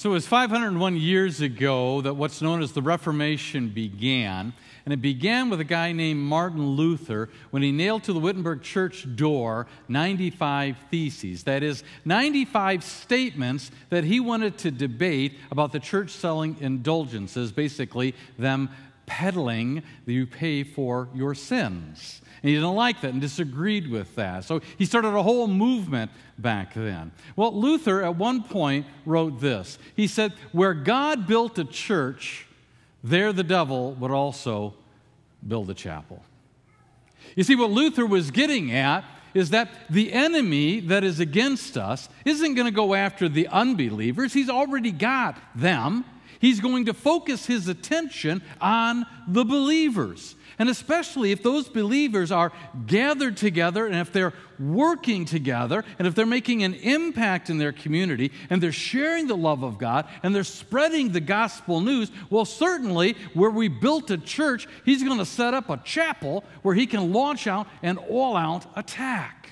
So it was 501 years ago that what's known as the Reformation began. And it began with a guy named Martin Luther when he nailed to the Wittenberg church door 95 theses. That is, 95 statements that he wanted to debate about the church selling indulgences, basically them peddling that you pay for your sins. And he didn't like that and disagreed with that. So he started a whole movement back then. Well, Luther at one point wrote this. He said, where God built a church, there the devil would also build a chapel. You see, what Luther was getting at is that the enemy that is against us isn't going to go after the unbelievers. He's already got them. He's going to focus his attention on the believers. And especially if those believers are gathered together and if they're working together and if they're making an impact in their community and they're sharing the love of God and they're spreading the gospel news, well, certainly where we built a church, he's going to set up a chapel where he can launch out an all-out attack.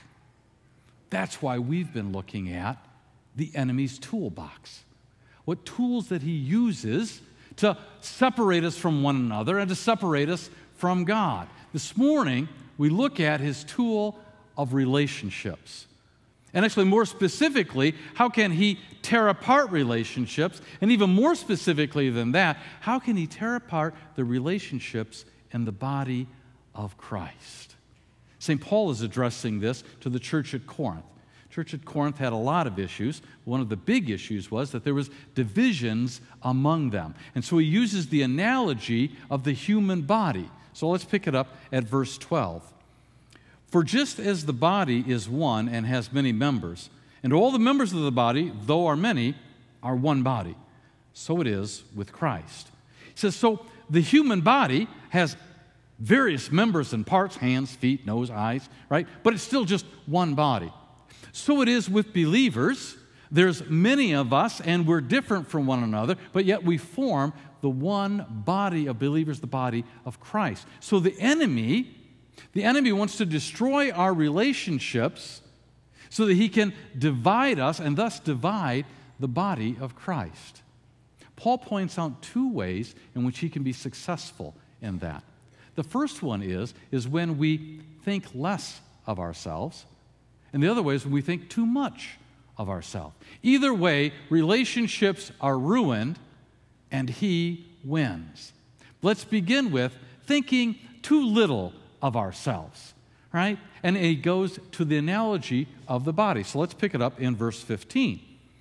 That's why we've been looking at the enemy's toolbox. What tools that he uses to separate us from one another and to separate us from God. This morning, we look at his tool of relationships. And actually, more specifically, how can he tear apart relationships? And even more specifically than that, how can he tear apart the relationships in the body of Christ? St. Paul is addressing this to the church at Corinth. The church at Corinth had a lot of issues. One of the big issues was that there was divisions among them. And so he uses the analogy of the human body. So let's pick it up at verse 12. For just as the body is one and has many members, and all the members of the body, though are many, are one body, so it is with Christ. He says, so the human body has various members and parts, hands, feet, nose, eyes, right? But it's still just one body. So it is with believers. There's many of us, and we're different from one another, but yet we form the one body of believers, the body of Christ. So the enemy wants to destroy our relationships so that he can divide us and thus divide the body of Christ. Paul points out two ways in which he can be successful in that. The first one is when we think less of ourselves, and the other way is when we think too much of ourselves. Either way, relationships are ruined and he wins. Let's begin with thinking too little of ourselves, right? And he goes to the analogy of the body. So let's pick it up in verse 15.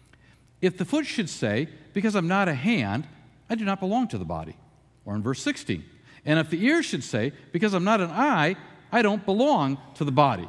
If the foot should say, because I'm not a hand, I do not belong to the body. Or in verse 16. And if the ear should say, because I'm not an eye, I don't belong to the body.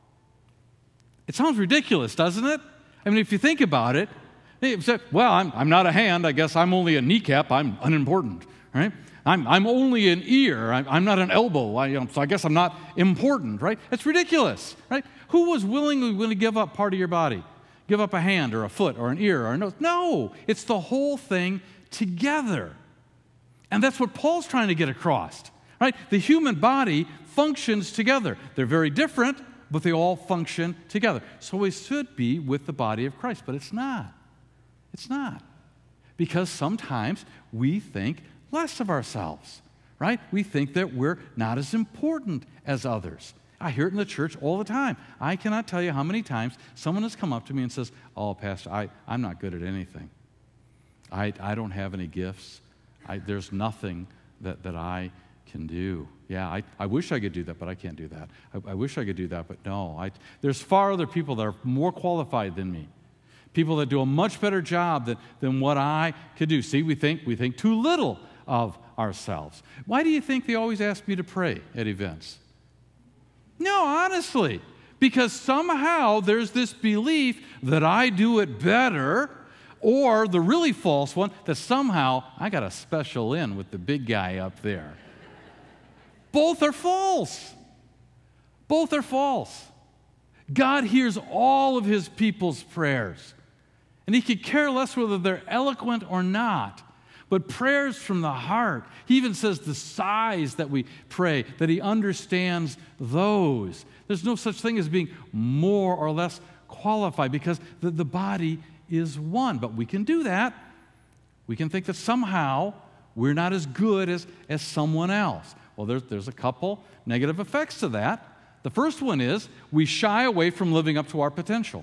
It sounds ridiculous, doesn't it? I mean, if you think about it, they say, well, I'm not a hand. I guess I'm only a kneecap. I'm unimportant, right? I'm only an ear. I'm not an elbow. So I guess I'm not important, right? It's ridiculous, right? Who was willingly willing to give up part of your body? Give up a hand or a foot or an ear or a nose? No, it's the whole thing together. And that's what Paul's trying to get across, right? The human body functions together. They're very different, but they all function together. So it should be with the body of Christ, but it's not. It's not. Because sometimes we think less of ourselves, right? We think that we're not as important as others. I hear it in the church all the time. I cannot tell you how many times someone has come up to me and says, oh, Pastor, I'm not good at anything. I don't have any gifts. There's nothing that I can do. Yeah, I wish I could do that, but I can't do that. I wish I could do that, but no. There's far other people that are more qualified than me. People that do a much better job than what I could do. See, we think too little of ourselves. Why do you think they always ask me to pray at events? No, honestly, because somehow there's this belief that I do it better, or the really false one, that somehow I got a special in with the big guy up there. Both are false. Both are false. God hears all of his people's prayers. And he could care less whether they're eloquent or not. But prayers from the heart, he even says the sighs that we pray, that he understands those. There's no such thing as being more or less qualified because the body is one. But we can do that. We can think that somehow we're not as good as someone else. Well, there's a couple negative effects to that. The first one is we shy away from living up to our potential.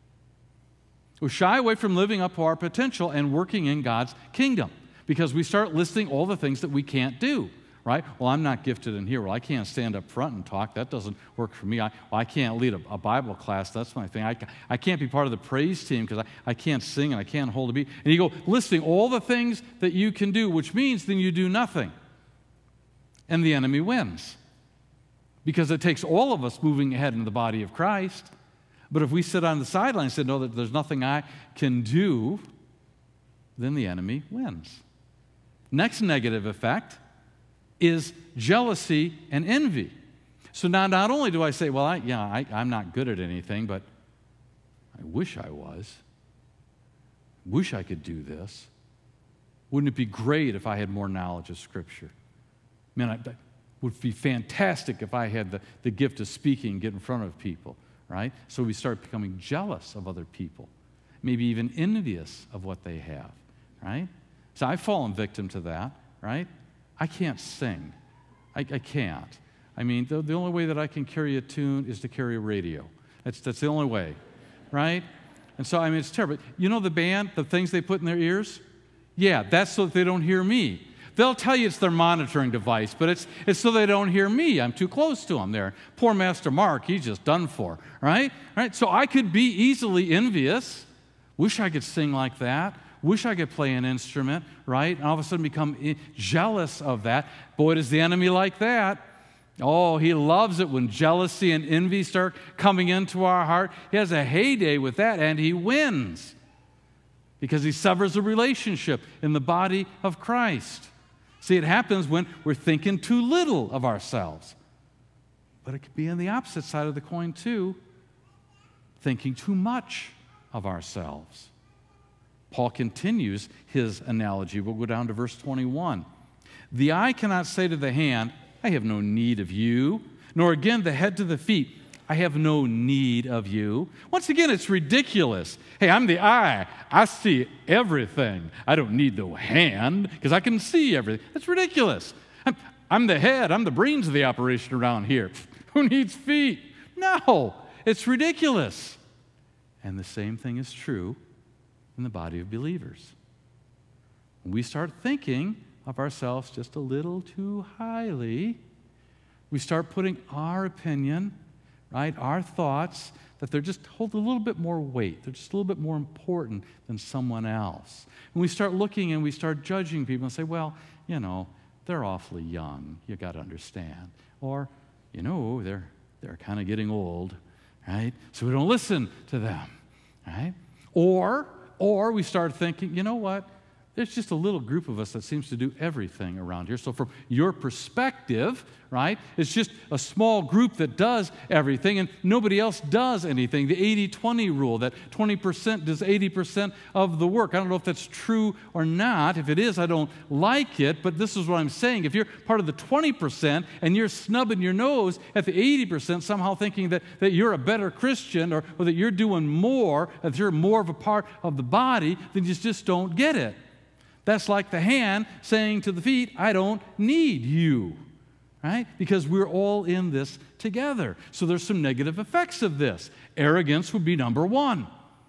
We shy away from living up to our potential and working in God's kingdom because we start listing all the things that we can't do, right? Well, I'm not gifted in here. Well, I can't stand up front and talk. That doesn't work for me. I can't lead a Bible class. That's my thing. I can't be part of the praise team because I can't sing and I can't hold a beat. And you go listing all the things that you can do, which means then you do nothing. And the enemy wins because it takes all of us moving ahead in the body of Christ. But if we sit on the sideline and say, no, there's nothing I can do, then the enemy wins. Next negative effect is jealousy and envy. So now not only do I say, well, I'm not good at anything, but I wish I was. Wish I could do this. Wouldn't it be great if I had more knowledge of Scripture? Man, it would be fantastic if I had the gift of speaking and get in front of people, right? So we start becoming jealous of other people, maybe even envious of what they have, right? So I've fallen victim to that, right? I can't sing. I can't. I mean, the only way that I can carry a tune is to carry a radio. That's the only way, right? And so, I mean, it's terrible. You know the band, the things they put in their ears? Yeah, that's so that they don't hear me. They'll tell you it's their monitoring device, but it's so they don't hear me. I'm too close to them there. Poor Master Mark, he's just done for, right? So I could be easily envious. Wish I could sing like that. Wish I could play an instrument, right? And all of a sudden become jealous of that. Boy, does the enemy like that. Oh, he loves it when jealousy and envy start coming into our heart. He has a heyday with that, and he wins because he severs a relationship in the body of Christ. See, it happens when we're thinking too little of ourselves. But it could be on the opposite side of the coin, too, thinking too much of ourselves. Paul continues his analogy. We'll go down to verse 21. The eye cannot say to the hand, I have no need of you, nor again the head to the feet, I have no need of you. Once again, it's ridiculous. Hey, I'm the eye. I see everything. I don't need the hand because I can see everything. That's ridiculous. I'm the head. I'm the brains of the operation around here. Who needs feet? No, it's ridiculous. And the same thing is true in the body of believers. When we start thinking of ourselves just a little too highly, we start putting our opinion, right, our thoughts, that they're just hold a little bit more weight. They're just a little bit more important than someone else. And we start looking and we start judging people and say, well, you know, they're awfully young. You got to understand. Or, you know, they're kind of getting old, right? So we don't listen to them, right? Or we start thinking, you know what? There's just a little group of us that seems to do everything around here. So from your perspective, right, it's just a small group that does everything and nobody else does anything. The 80-20 rule, that 20% does 80% of the work. I don't know if that's true or not. If it is, I don't like it, but this is what I'm saying. If you're part of the 20% and you're snubbing your nose at the 80%, somehow thinking that you're a better Christian or that you're doing more, that you're more of a part of the body, then you just don't get it. That's like the hand saying to the feet, I don't need you, right? Because we're all in this together. So there's some negative effects of this. Arrogance would be number one.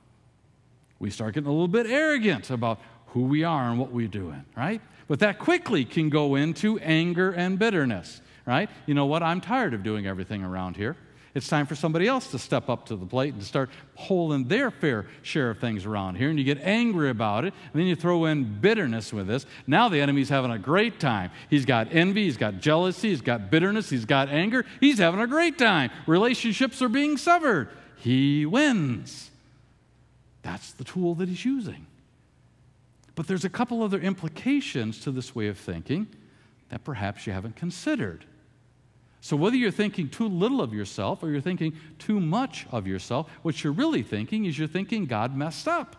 We start getting a little bit arrogant about who we are and what we're doing, right? But that quickly can go into anger and bitterness, right? You know what? I'm tired of doing everything around here. It's time for somebody else to step up to the plate and start holding their fair share of things around here. And you get angry about it, and then you throw in bitterness with this. Now the enemy's having a great time. He's got envy, he's got jealousy, he's got bitterness, he's got anger. He's having a great time. Relationships are being severed. He wins. That's the tool that he's using. But there's a couple other implications to this way of thinking that perhaps you haven't considered. So whether you're thinking too little of yourself or you're thinking too much of yourself, what you're really thinking is you're thinking God messed up.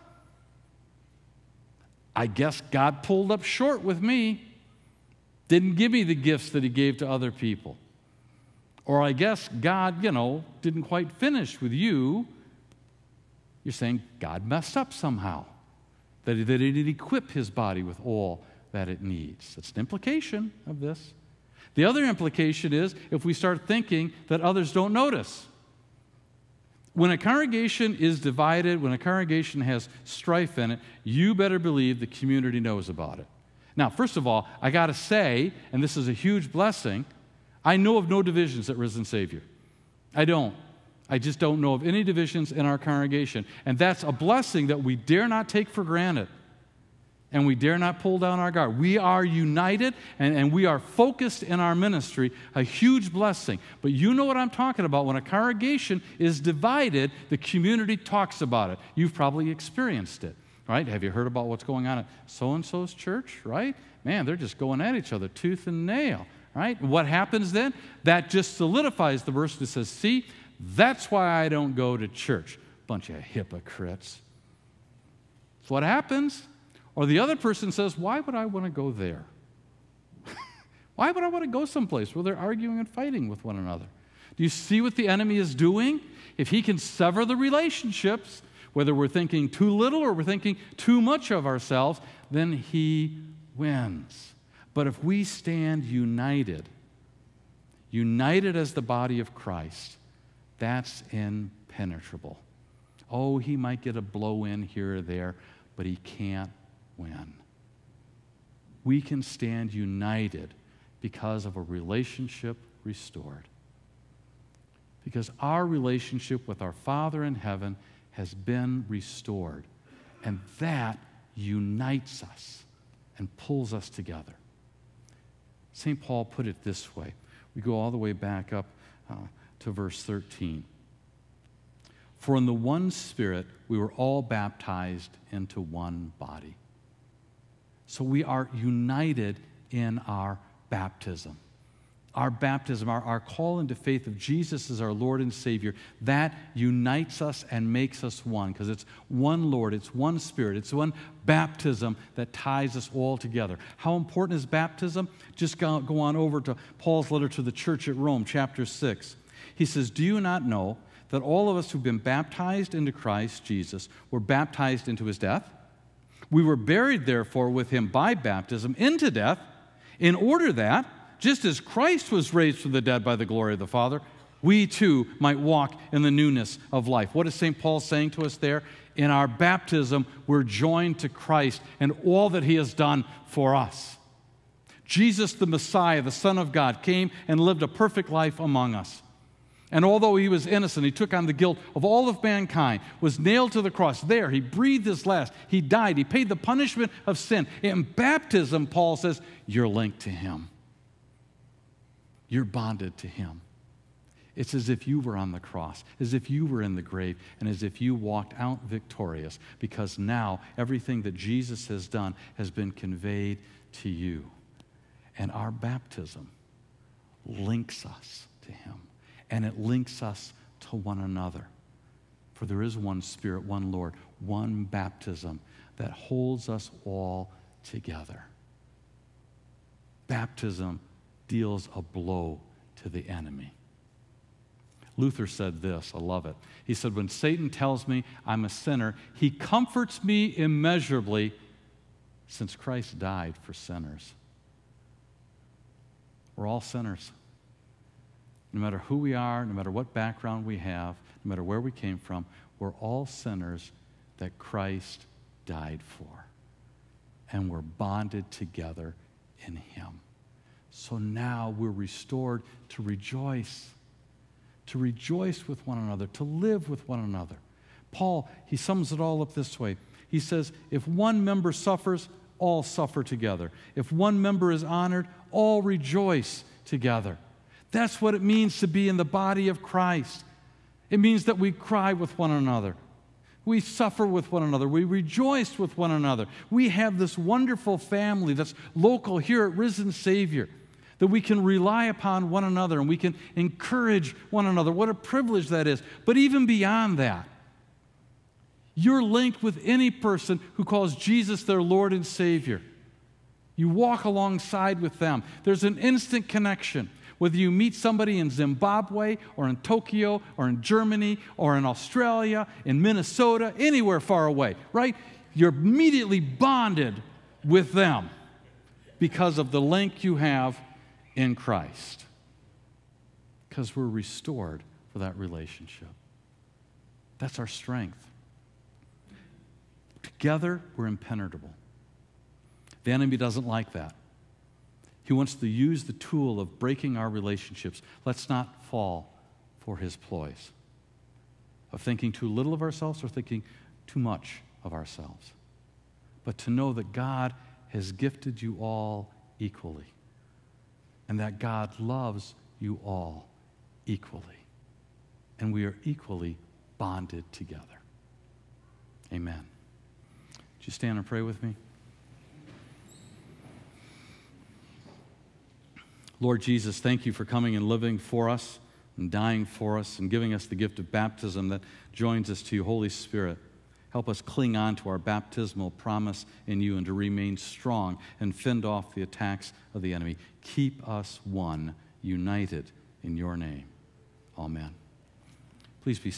I guess God pulled up short with me, didn't give me the gifts that he gave to other people. Or I guess God, didn't quite finish with you. You're saying God messed up somehow. that he'd equip his body with all that it needs. That's an implication of this. The other implication is if we start thinking that others don't notice. When a congregation is divided, when a congregation has strife in it, you better believe the community knows about it. Now, first of all, I got to say, and this is a huge blessing, I know of no divisions at Risen Savior. I don't. I just don't know of any divisions in our congregation. And that's a blessing that we dare not take for granted. And we dare not pull down our guard. We are united and we are focused in our ministry, a huge blessing. But you know what I'm talking about. When a congregation is divided, the community talks about it. You've probably experienced it, right? Have you heard about what's going on at so-and-so's church, right? Man, they're just going at each other tooth and nail, right? What happens then? That just solidifies the verse that says, see, that's why I don't go to church. Bunch of hypocrites. That's what happens. Or the other person says, why would I want to go there? Why would I want to go someplace where they're arguing and fighting with one another? Do you see what the enemy is doing? If he can sever the relationships, whether we're thinking too little or we're thinking too much of ourselves, then he wins. But if we stand united as the body of Christ, that's impenetrable. Oh, he might get a blow in here or there, but he can't win. We can stand united because of a relationship restored. Because our relationship with our Father in heaven has been restored. And that unites us and pulls us together. St. Paul put it this way. We go all the way back up to verse 13. For in the one Spirit we were all baptized into one body. So we are united in our baptism. Our baptism, our call into faith of Jesus as our Lord and Savior, that unites us and makes us one, because it's one Lord, it's one Spirit, it's one baptism that ties us all together. How important is baptism? Just go on over to Paul's letter to the church at Rome, chapter 6. He says, do you not know that all of us who've been baptized into Christ Jesus were baptized into his death? We were buried, therefore, with him by baptism into death, in order that, just as Christ was raised from the dead by the glory of the Father, we too might walk in the newness of life. What is St. Paul saying to us there? In our baptism, we're joined to Christ and all that he has done for us. Jesus, the Messiah, the Son of God, came and lived a perfect life among us. And although he was innocent, he took on the guilt of all of mankind, was nailed to the cross. There, he breathed his last. He died. He paid the punishment of sin. In baptism, Paul says, you're linked to him. You're bonded to him. It's as if you were on the cross, as if you were in the grave, and as if you walked out victorious, because now everything that Jesus has done has been conveyed to you. And our baptism links us to him. And it links us to one another. For there is one Spirit, one Lord, one baptism that holds us all together. Baptism deals a blow to the enemy. Luther said this, I love it. He said, when Satan tells me I'm a sinner, he comforts me immeasurably since Christ died for sinners. We're all sinners. No matter who we are, no matter what background we have, no matter where we came from, we're all sinners that Christ died for. And we're bonded together in him. So now we're restored to rejoice with one another, to live with one another. Paul, he sums it all up this way. He says, if one member suffers, all suffer together. If one member is honored, all rejoice together. That's what it means to be in the body of Christ. It means that we cry with one another. We suffer with one another. We rejoice with one another. We have this wonderful family that's local here at Risen Savior, that we can rely upon one another and we can encourage one another. What a privilege that is. But even beyond that, you're linked with any person who calls Jesus their Lord and Savior. You walk alongside with them. There's an instant connection. Whether you meet somebody in Zimbabwe or in Tokyo or in Germany or in Australia, in Minnesota, anywhere far away, right? You're immediately bonded with them because of the link you have in Christ. Because we're restored for that relationship. That's our strength. Together, we're impenetrable. The enemy doesn't like that. He wants to use the tool of breaking our relationships. Let's not fall for his ploys of thinking too little of ourselves or thinking too much of ourselves. But to know that God has gifted you all equally and that God loves you all equally. And we are equally bonded together. Amen. Would you stand and pray with me? Lord Jesus, thank you for coming and living for us and dying for us and giving us the gift of baptism that joins us to you, Holy Spirit. Help us cling on to our baptismal promise in you and to remain strong and fend off the attacks of the enemy. Keep us one, united in your name. Amen. Please be seated.